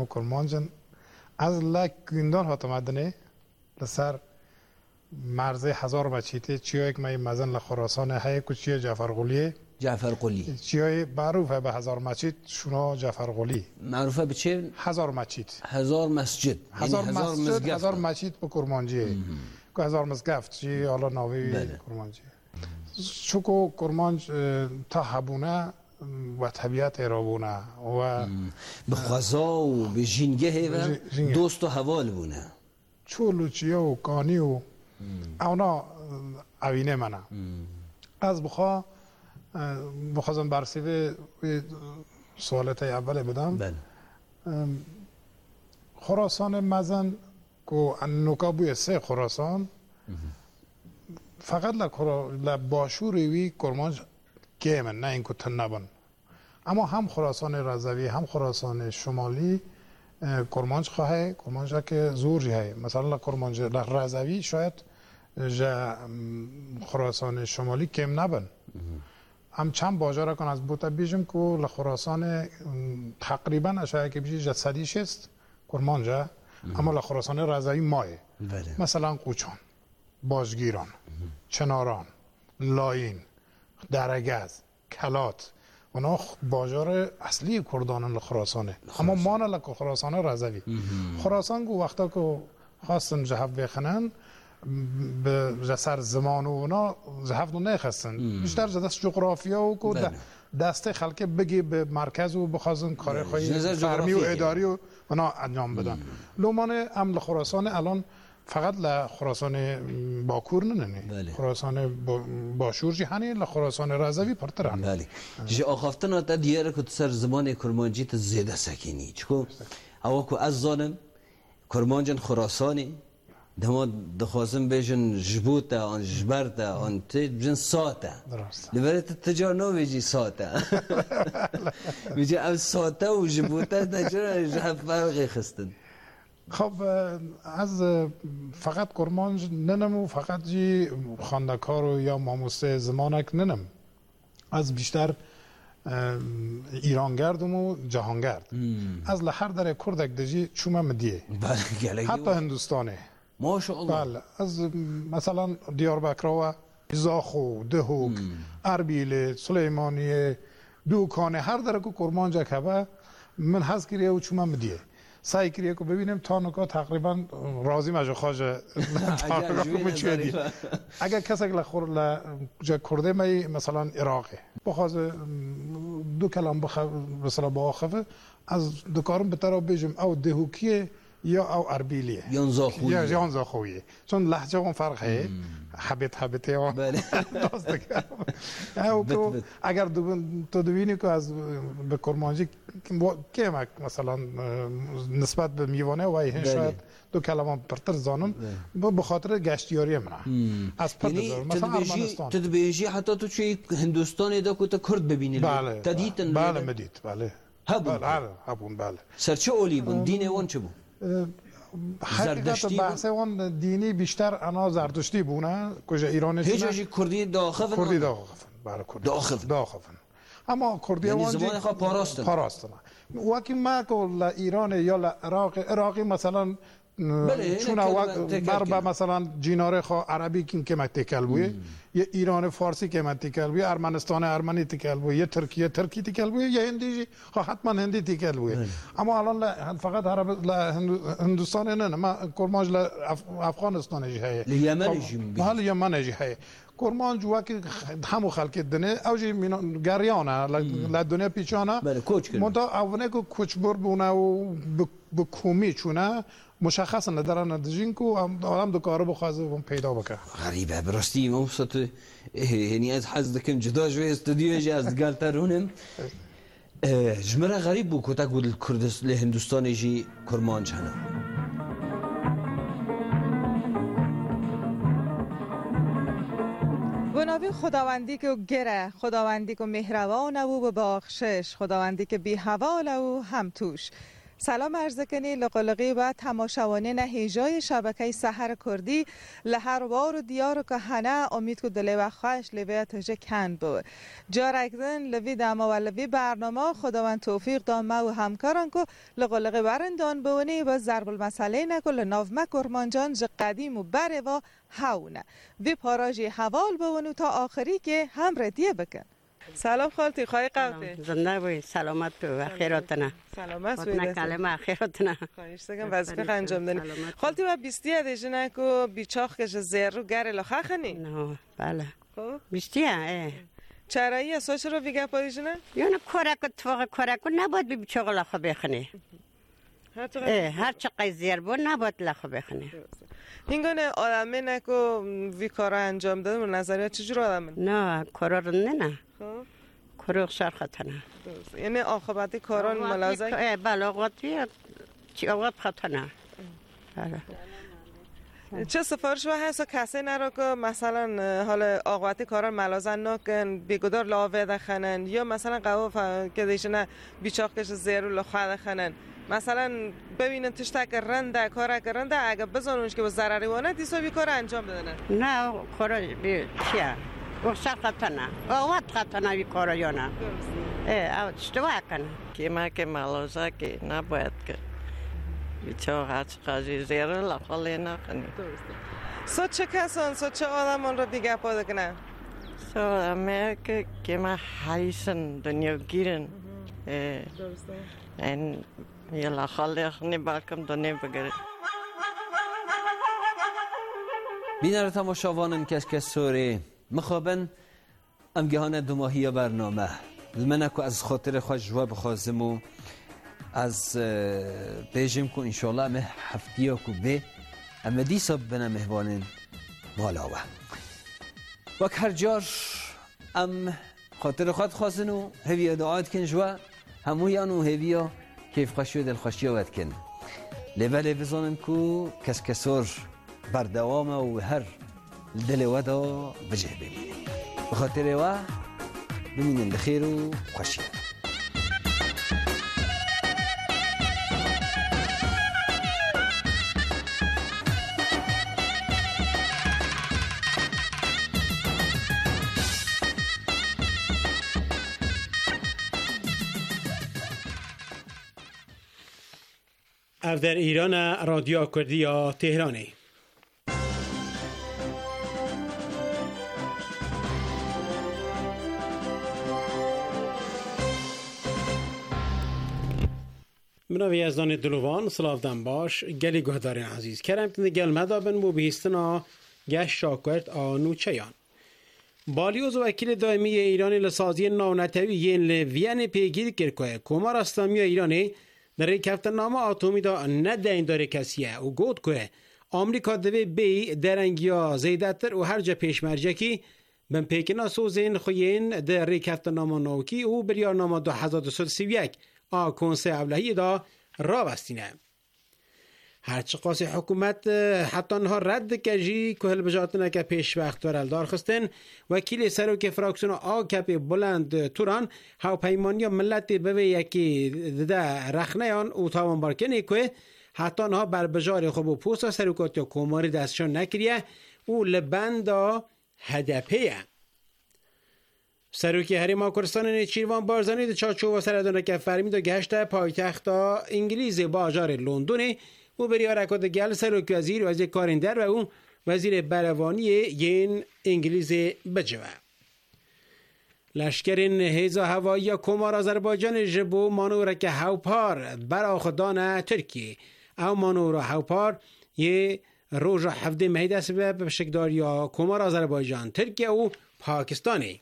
مرز هزار مچیته چیای که مزن لخراسان های کچی جعفر قلیه جعفر قلی چیای معروفه به هزار مسجد شونا جعفر قلی معروفه به چه؟ هزار مسجد هزار مسجد هزار مسجد هزار مسجد به کرمانجیه که هزار مسگفت چی حالا ناوی کرمانجیه چوکو کرمانج تا هبونه و طبیعت رابونه و به غذا و به جینگه و دوست و حوال بونه چولوچیه و کانی و اونا اوینه منه از بخوا بخوازم برسیوه سوالت اوله بدم بله خراسان مزن که نکابوی سه خراسان فقط لباشوری وی کرمانج گیمن نه این که تن نبن اما هم خراسان رضوی هم خراسان شمالی کرمانج خواهی کرمانج که زور جه مثلا کرمانج رضوی شاید جا خراسان شمالی کم نبن هم چند باجاره کن از بوتا بیجم که لخراسان تقریبا اشیاء که بیجی جسدی شست کرمانجا اما لخراسان رضوی مایه مثلا قوچان بازگیران چناران لاین درگز کلات اونا باجار اصلی کردان لخراسانه اما ما نه لخراسان رضوی خراسان که وقتا که خواستن جهب بخنن به جسر زمان و اونا جهب رو نخستن بیشتر دست جغرافیا و که دست خلقه بگی به مرکز و بخواستن کار خواهی فرمی و اداری و اونا انجام بدن لومانه هم لخراسان الان فقط لخراسان باکور نه خراسان باشور جی هنی لخراسان رضوی پرتر هنی بله جی آخافتن تا دیاره که سر زمان کرمانجی تا زیده سکینی چکو او که از ظالم کرمانجن خراسانی دما دخوازم بیشن جبوتا آن جبرتا آن تی بجن ساتا لبرت تجار نو بیجی ساتا بیجی او ساتا و جبوتا تجار جهب فرقی خستن خب از فقط کرمانج ننمو فقط جی خاندکار یا ماموسه زمانک ننم از بیشتر ایرانگردم و جهانگرد از لحر در کردک دجی چومه مدیه حتی هندوستانه ماشاءالله بله از مثلا دیاربکر و زاخو دهوک اربیل سلیمانیه دوکانه هر در که کرمانجا که من حس کریه و چومه مدیه سعی کریه که ببینیم تا نکا تقریبا راضی مجا خواجه اگر کسی که لخور لجا کرده می مثلا عراقه بخواست دو کلام مثلا با آخفه از دکارم بترا بیجم او دهوکیه یا او اربیلیه یا زاخویه یا جان زاخویه چون لحجه اون فرق هست حبت حبته اون داست که اگر تو دوینی که از به کرمانجی که مثلا نسبت به میوانه و این شاید دو کلمه پرتر زانم به خاطر گشتیاری منه از پرتر مثلا ارمنستان تدبیجی حتی تو چه هندوستانی دا که تا کرد ببینی بله تدیتن بله مدید بله هبون بله هبون بله سرچه اولی بون دین اون چه بون حقیقت بحث اون دینی بیشتر انا زردشتی بونه کجا ایرانی هیچ جی کردی داخل کردی داخل بله کردی داخل داخل اما کردی یعنی زمان خواه پاراستن پاراستن وقتی ما که ایران یا عراق عراقی مثلا چون بر با مثلا جیناره خو عربی کن که متکل بوی یا ایران فارسی که متکل بوی ارمنستان ارمنی تکل بوی یا ترکیه ترکی تکل بوی یا هندی خو حتما هندی تکل بوی اما الان فقط عرب هندوستان نه ما کرمانج افغانستان جی هست لیمن جی محل یمن جی هست کرمانج وقتی همو خلق دنه اوجی گریانه ل دنیا پیچانه منتها اونه که کوچبر بونه و به کومی چونه مشخص ندارن ندجین کو آدم دو کارو بخوازه اون پیدا بکنه غریبه براستی مبسوط یعنی از حز دکم جدا جوی استودیو جی از دگال ترونم جمره غریب بو کتا گود کردستان هندوستان جی کرمانج هنه بنابی خداوندی که گره خداوندی که مهربان او به بخشش خداوندی که بی حوال او هم توش سلام عرض کنی لقلقی و تماشاوانین هیجای شبکه سحر کردی لهر وار و دیار که هنه امید که دلی و خوش لوی تجه کند بود جارکدن لوی دما و لوی برنامه خداوند توفیق دامه و همکاران که لقلقی برندان بونی و ضرب المثله نکو لناومه کرمانجان جه قدیم و بره و هونه وی پاراجی حوال بونو تا آخری که هم ردیه بکن. سلام خالتی خواهی قوته زنده بوی سلامت و خیراتنا سلامت بوی خودنا کلمه خیراتنا خواهیش دگم وظیفه انجام دنی خالتی و بیستیه دیجه نکو بیچاخ که زیر رو گره لخه خنی نه بله بیستیه چرایی اساس رو بیگه پادیجه نه یعنی کرک اتفاق کرک نباید بی بیچاق لخه بخنی هر چقدر زیر بود نباید لخه بخنی هنگونه آدمه نکو وی کارا انجام داده من نظریه چجور آدمه؟ نه کارا رو نه نه کارا شرخته نه یعنی آخباتی کاران ملازه؟ بله آقاتی چی آقات خطه نه چه سفارش و هست و کسی نرا که مثلا حال آقاتی کاران ملازن نکن بیگدار لاوه دخنن یا مثلا قواه که دیشه نه بیچاق کش زیر و لخواه دخنن مثلا ببینن تشتک رنده کاره که رنده اگه بزنونش که با ضرری وانه دیسا بی کار انجام بدنن نه کار بی چیه وقت خطانه وقت خطانه بی کار یا نه اه اشتباه کنه که ما که ملازه که نباید که بیچه هر چقدر زیره لخاله نکنی سو چه کسان سو چه آدمان رو بیگه پاده کنن سو آدمه که که ما حیثن دنیا گیرن این یه لخاله خنی بلکم دنیا بگره بینر تماشاوانم کس کس سوری مخابن ام گهانه دو ماهی برنامه من که از خاطر خوش جواب بخوازم و از بیجم که انشالله امه هفتیه که به امه دیسا بنا مهوانین مالاوه وک هر جار ام خاطر خود خوازن و هویه دعایت کن جوا همویان و هویه کیف خوشی و دل خوشی ود کن لیوه بزانم که کس کسور بردوامه و هر دل ودا بجه ببینیم بخاطر و ببینیم بخیر و خوشی اف در ایران رادیو کردی یا تهرانی منوی از دان دلوان سلافتن باش گلی گهدارین عزیز کرم تنده گل مدابن بو بیستنا گشت شاکرت آنو چیان بالیوز وکیل دائمی ایرانی لسازی ناونتوی ین لوین پیگیر کرکوه کمار اسلامی ایرانی در ریکفتن نامه آتومی دا ندین داره کسیه و گود که آمریکا دوی بی درنگیا زیدتر و هر جا پیش مرجکی بن پیکنا سوزین خوین در ریکفتن نامه نوکی و بریار نامه دو هزار و دویست و سی و یک آ کنسه اولهی دا را بستینه هرچه قاسی حکومت حتی انها رد کجی که هل بجاتنه که پیش وقت ورل دار خستن وکیل سروک فراکسیون آکپ بلند توران هاو پیمانی ملت بوی یکی ده رخنه آن او تاوان بارکنه که حتی انها بر بجار خوب و پوستا سروکات یا کماری دستشان نکریه او لبندا هدپیه سروکی هریما کردستان نیچیروان بارزانی ده چاچو و سردانه که فرمی دا گشته پایتخت انگلیز باجار لندونه و بریار اکاد گل سروکی وزیر وزیر کارندر و اون وزیر بروانی ین انگلیز بجوه لشکرین هیزا هوایی یا کمار آذربایجان جبو مانورا که هاوپار برا خدان ترکیه او مانورا هاوپار یه روژ هفته مهیده سبب بشکدار یا کمار آذربایجان ترکیه و پاکستانی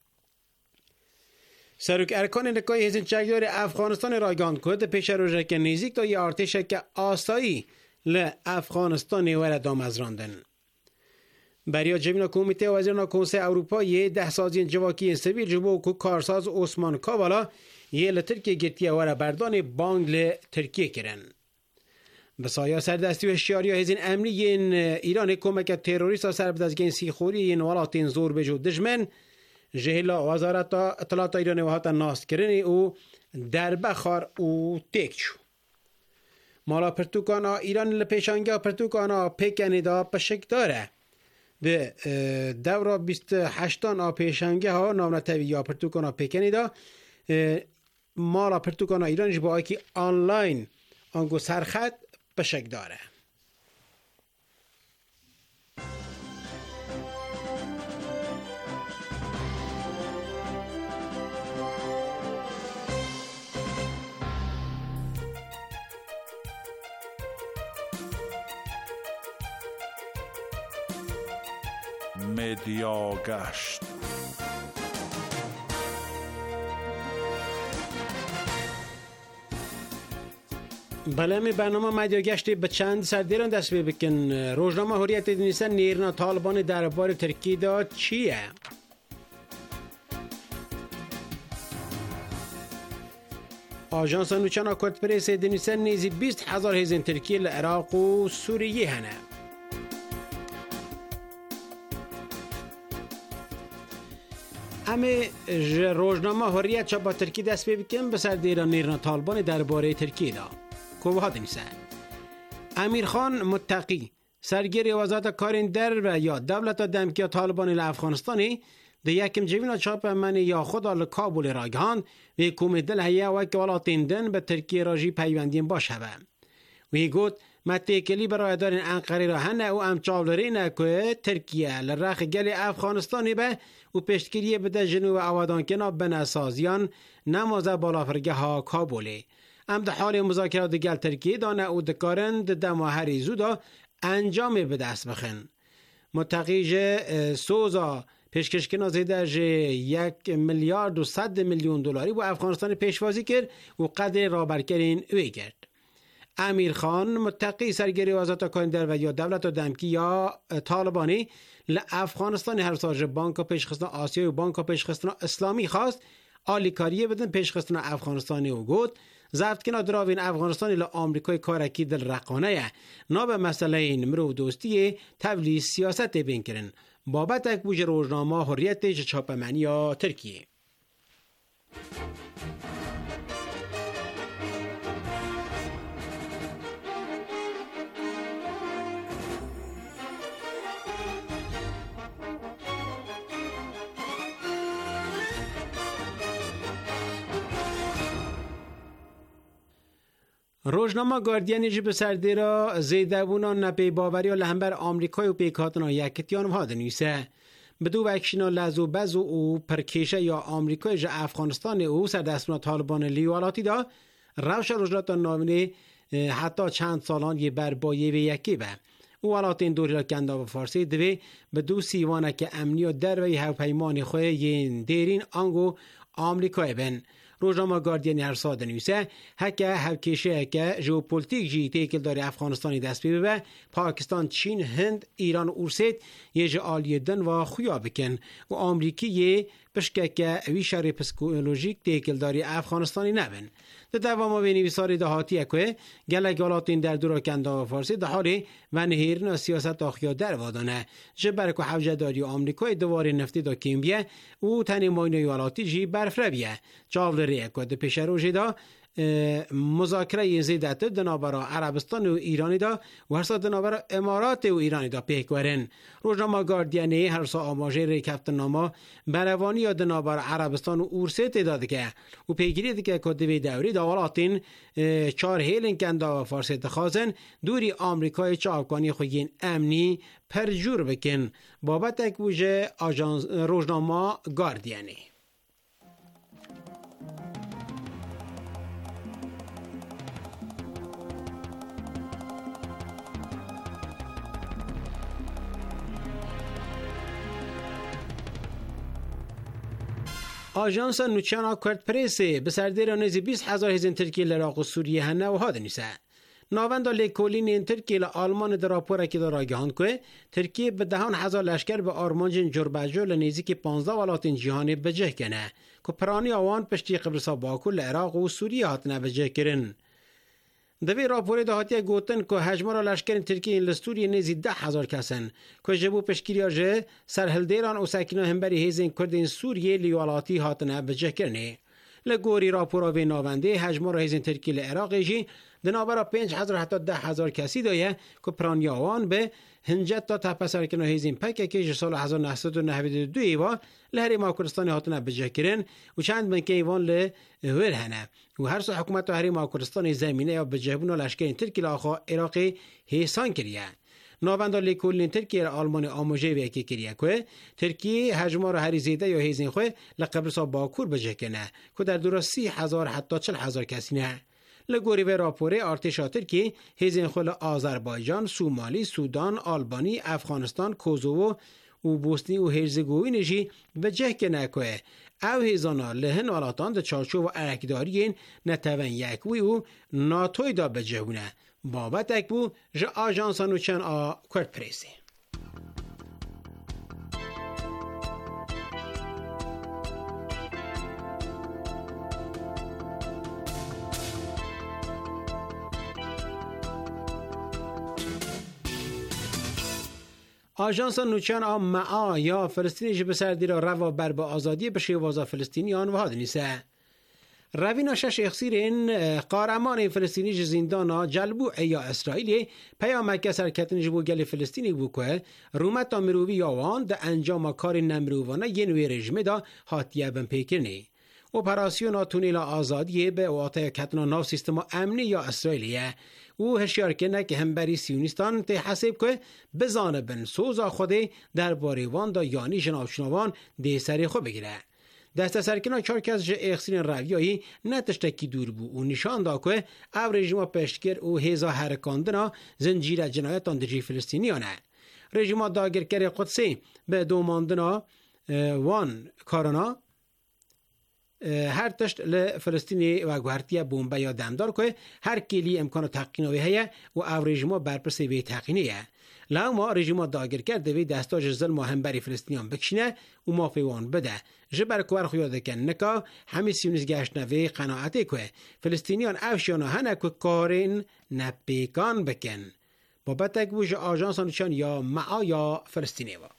سروک ارکان نکای هزین چکدار افغانستان رایگان کد پیش روژه که نیزیک تا یه ارتش که آسایی ل افغانستان وردام از راندن بریا جمینا کمیته وزیران کنسه اروپا یه ده سازین جواکی سویل جبو که کارساز عثمان کابالا یه لترکیه گرتیه ور بردان بانگ ل ترکیه کرن بسایا سردستی و اشیاری هزین امنی ین ایران کمک تروریست سربدازگین سیخوری ین ولاتین زور بجو دجمن جهلا وزارت اطلاعات ایران و هات ناست کرنی او در بخار او تکچو مالا پرتوکانا ایران لپیشانگا پرتوکانا پیکنی دا پشک داره. به دورا بیست و هشتان آ پیشانگه ها نامنتوی یا پرتوکانا پیکنی دا مالا پرتوکانا ایرانش با آکی آنلاین آنگو سرخط پشک داره. مدیا گشت. بله می برنامه مدیا گشتی به چند سردیران دست بکن. روزنامه حریت دنیسه نیرنا طالبان دربار ترکیه دا چیه؟ آژانس نوچانا کرد پریس دنیسه نیزی بیست هزار هزین ترکیه لعراق و سوریه هنه. همه روزنامه حریت چا با ترکیه دست بکن به سردیران نیرنا طالبان درباره ترکیه دا کوه ها دنیسه. امیر خان متقی سرگیری وزارت کارین در و یا دولت دمکی طالبان افغانستانی ده یکم جوینا چاپ من یا خدا لکابل راگهان و کوم دل هیا و که ولاتین دن به ترکیه راجی پیوندین باشه و وی گوت متکلی برای دارین انقره را هنه و امچاولرین که ترکیه لرخ گل افغانستانی به و پشتگیری بده جنوب آوادان کنا بناسازیان نمازه بالافرگه ها کابولی ام ده حال مذاکرات گل ترکیه دانه او دکارند دماهری زودا انجام به دست بخن. متقیج سوزا پیشکش کنا زیده جه یک میلیارد و صد میلیون دلاری با افغانستان پیشوازی کرد و قدر را برکرین اوی کرد. امیر خان متقی سرگیری وزارت کارین در و یا دولت دمکی یا طالبانی لافغانستان هر ساج بانک پیشخستان آسیا و بانک پیشخستان اسلامی خواست آلیکاریه بدن پیشخستان افغانستانی و گود زفت کنا دراوین افغانستانی لآمریکای کارکی دل رقانه نا به مسئله این مرو دوستی تولی سیاست بین کرن بابت اک بوج روزنامه حریت چاپ معنی یا ترکیه. روزنامه گاردین جی به سردیرا زیده بونان نپی باوری و لهمبر آمریکای و پیکاتنا یکتیان و هاده نیسه. بدو وکشینا لزو بزو او پرکیشه یا آمریکای جا افغانستان او سردستونا طالبان لیوالاتی دا روش روشلات نامینه حتی چند سالان یه بربایه و یکی به. او والاتین دوری را کنده و فارسی دوی بدو سیوانه که امنی و در وی هفپیمان خواه یه دیرین آنگو آمریکای بن. روزنامه گاردین هر ساده نویسه هکه هفکیشه که ژئوپلیتیک جی تیکل داری افغانستانی دست بی به پاکستان، چین، هند، ایران و اورسید یه جه آلیه دن و خویا بکن و آمریکی یه پشکه که ویشاری پسکولوژیک تیکل داری افغانستانی نبن. ده دوام به نویساری دهاتی اکوه گلک والاتین در دورا کنده و فارسی ده حالی و نهیرن سیاست آخیا در وادانه جبرک و حوجه داری آمریکای دوار نفتی دا کیم بیه و تنی ماینوی والاتی جی برف رو بیه چاولری اکوه ده پیش روژی دا مذاکره زیدت دنابرا عربستان و ایرانی دا و هرسا دنابرا امارات و ایرانی دا پیکورن. روزنامه گاردینی هرسا آماجه ریکفت ناما بروانی یا دنابرا عربستان و اورسیت داده که و پیگیری دیگه کدوی دوری دا ولاتین چار هیلن کنده و فارسی دخوازن دوری آمریکای چه افغانی خویین امنی پرجور بکن بابت اکوژه آژانس روزنامه گاردینی. آژانس نوچانا کرد پریس به سردیر نزی بیست هزار هزین ترکیه لراق و سوریه هنه و هاده نیسه. ناوندا لیکولین این ترکیه لآلمان در راپور که در آگهان که ترکیه به دهان هزار لشکر به آرمانجن جربجو لنیزی که پانزده ولاتین جهانی بجه کنه که پرانی آوان پشتی قبرسا باکو لعراق و سوریه هاتنه بجه کرن. دوی راپور دهاتی گوتن که هجمار لشکر ترکیه این لستوری نزی ده هزار کسن که جبو پشکیری آجه سرهلدیران و سکینا همبری هیزین کردین سوریه لیوالاتی هاتنه بجه کرنه. لگوری راپور و ناونده هجمار هیزین ترکیه لعراق جی دنابرا پنج هزار حتی ده هزار کسی دایه که پرانیاوان به هنجت تا تپسر کنه هیزین پکه که جسال هزار و نهصد و نود و دو ایوا لهری ماکرستان هاتنه بجه کرن و چند بنکه ایوان له هور هنه و هر سو حکومت و هری ماکرستان زمینه یا بجهبون و لشکرین ترکی لاخوا عراقی هیسان کریه. نوانده لیکولین ترکیه آلمان آموزه و اکی کریه که ترکیه هجمار هری زیده یا هیزین خواه لقبرس باکور بجه کنه که در دور سی هزار حتی چل هزار کسی نه. لگوری و راپوره ارتشا ترکیه هیزین خواه آذربایجان، سومالی، سودان، آلبانی، افغانستان، کوزوو و بوسنی و هرزگوینی جی بجه کنه که او هیزانا لهن والاتان ده چارچو و ارکدارین نتوان یکوی و ناتوی دا بجه بونه. بابت اکبو جا آجانسانو چن آ کرد پریسی. آژانس نوچان آ معا یا فلسطینی جب سردی را روا بر با آزادی به شیوازا فلسطینیان و هاد نیسه. روینا شش اخسیرین قارمان فلسطینی زندانا جلبو یا اسرائیلی پیامک سرکتن جبو گل فلسطینی بو که رومت مروی یاوان ده انجام کار نمروانه ینوی رژیم دا هاتیه بن پیکرنی. اپراسیون تونیل آزادی به واقع کتنا ناو سیستم امنی یا اسرائیلیه و هشیار کنه که همبری سیونیستان ته حساب که بزانه بن سوزا خوده در باریوان دا یانی جناب شنوان ده سری خود بگیره. دست سرکنا چار کس جه اخسین رویایی نتشتکی دور بو و نشان دا که او رژیما پشتگر و هیزا حرکاندنا زنجیر جنایتان دجی فلسطینیانه. رژیما داگرکر قدسی به دوماندنا وان کارنا هر تشت لفلسطینی و گوهرتیه بومبه یا دمدار که هر کلی امکان تقینوی هیه و او رژیما برپرسی به تقینیه. لما ما رژیما داگر کرده وی دستاج ظلم و همبری فلسطینیان بکشینه و مافیوان بده. جبر کوار خویاده کن نکا همی سیونیز گشتنوی قناعته که فلسطینیان افشانه هنه که کارین نپیکان بکن. بابت اکبوش آژانسانشان یا معا یا فلسطینی و.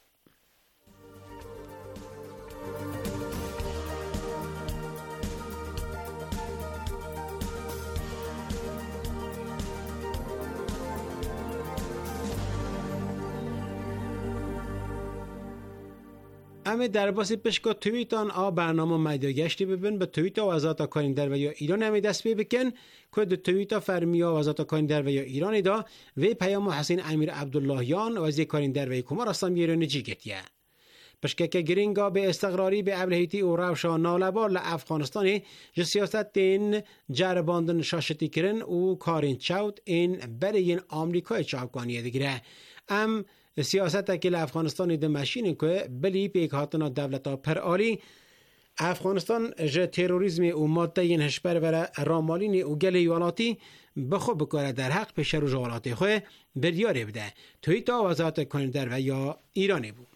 اما در باسی پشکا تویتان آ برنامه میداگشتی ببین به تویتا وزارت کارین در و یا ایران همی دست بی بکن که دو تویتا فرمیا وزارت کارین در و یا ایران دا و پیام حسین امیر عبداللهیان وزیر کارین در و کمار اسلامی ایران جی گرتیه. پشکا که گرینگا به استقراری به ابلهیتی و روشا نالبار لافغانستانی جو سیاست این جرباندن شاشتی کرن و کارین چوت این برای این آمریکای چاپکانیه دیگره. ام سیاست که افغانستان دمشین که بلی پیک هاتنا دولتا پر آلی افغانستان جه تروریزم و ماده این هشبر برای رامالین و گل یوالاتی بخو بکاره در حق پیش رو جوالاتی خواه بریاره بده توی تا وزارت کارین در و یا ایرانی بود.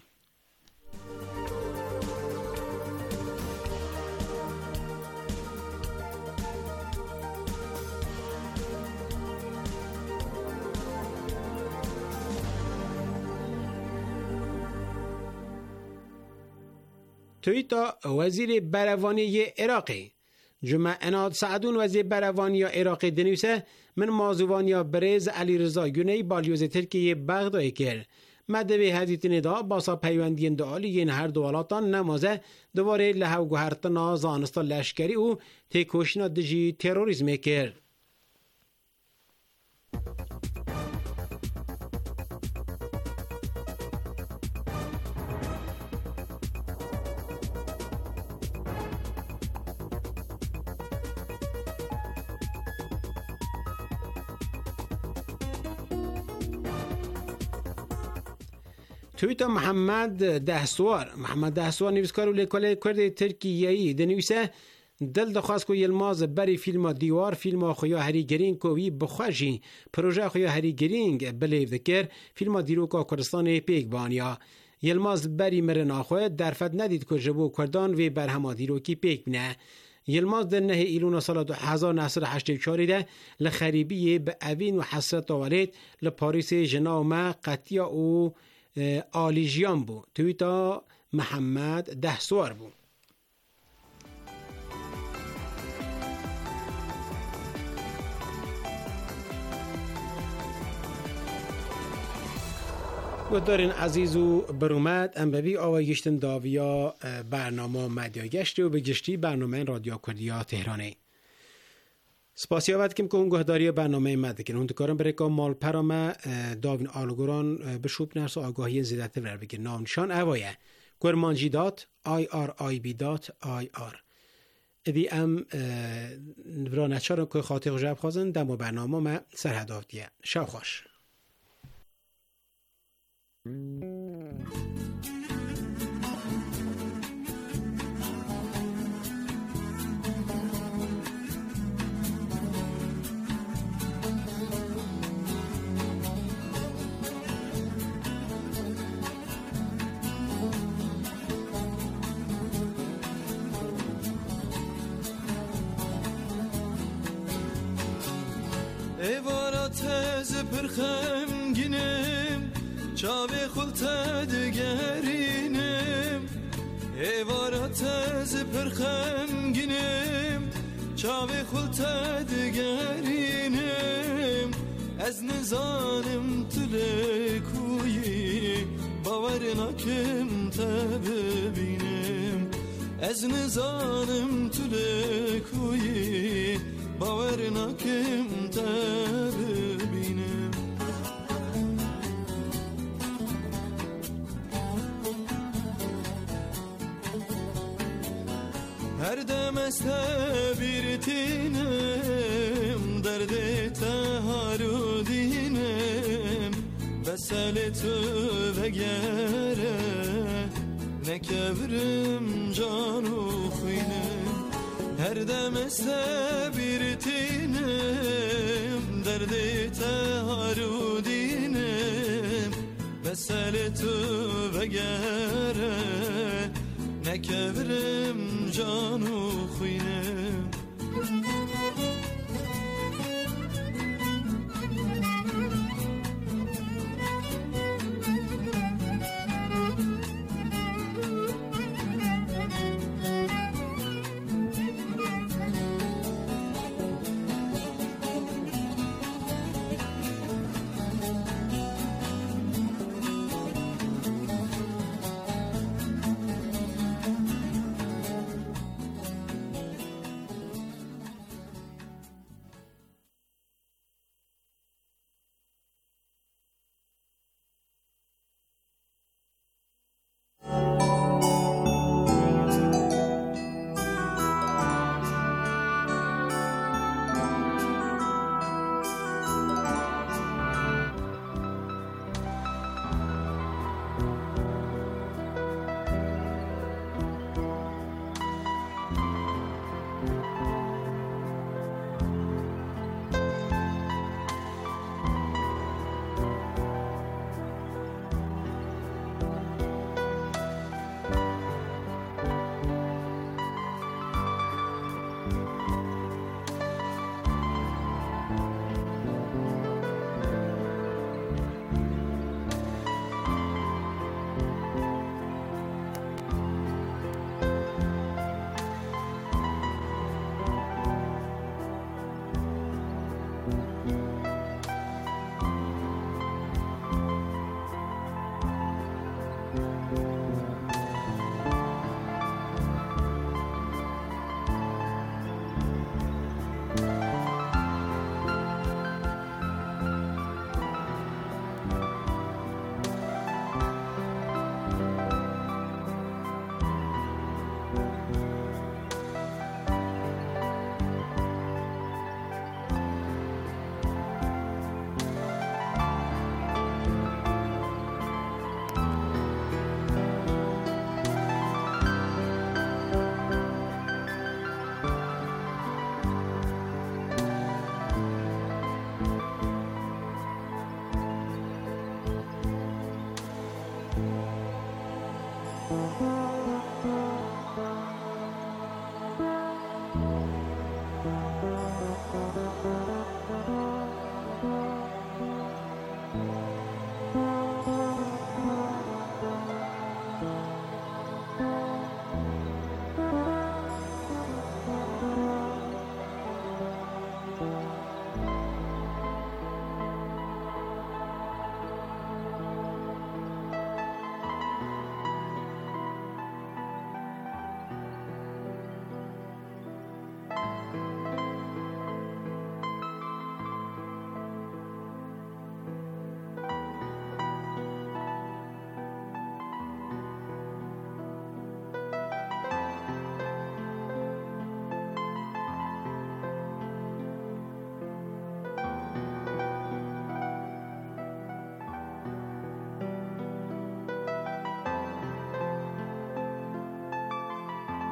تویتا وزیر بروانی عراقی جمعه اناد سعدون وزیر بروانی عراقی دنیسه من مازوانیا برز علی رضا گونی بالیوز ترکیه بغداد کرد. مدبی حدیث ندا باسا پیوندین دوالی این هر دوالاتان نمازه دوباره لحو گوهرتنا زانستا لشکری و تکوشنا دجی تروریزم کرد. تویتا محمد دهسوار محمد دهسوار نویسکار و لیکوال کرد ترکیه‌ای دنویسه دل دخواست که یلماز بری فیلم دیوار فیلم خویا هری گرینگ کوی بخواجی پروژه خویا هری گرینگ بلیو دکر فیلم دیروکا کردستان پیک بانیا یلماز بری مرنا خو درفت ندید که جبو کردان و برهما دیروکی پیک بنه یلماز در نه ایلون سال هزار و نهصد و هشتاد و چهار ده لخریبی به اوین و حسرت آورید لپاریس جناومه قطیا و آلیجیان بود. تویتا محمد ده سوار بود. گدارین عزیز و برومد ام ببی آوای گشتن داویا برنامه مدیا گشتی و به گشتی برنامه رادیو کردیا تهرانی. سپاسیابت کم که اون گهداری برنامه مده کنه. اون دکارم برای که مال پرامه داوین آلگوران بشوب نرس و آگاهی زیدت ور بگیر. نام نشان اوایه کرمانجی دات آی آر آی بی دات آی آر. ادی ام برا نچار که خاطر و جب خوازن دم برنامه ما سرهداف دیه. شب خوش. تازه پرخم گینم چاوی خلطه دگرینم ایوارا تازه پرخم گینم چاوی خلطه دگرینم از نزانم تلکویی باور نکم تببینم از نزانم تلکویی باور نکم تببینم هر دم از تبیرتینم درد تهارو دینم بسال تو وگره نکبرم جانو خوینم هر دم از تبیرتینم درد تهارو دینم بسال تو وگره نکبرم جانو خوینم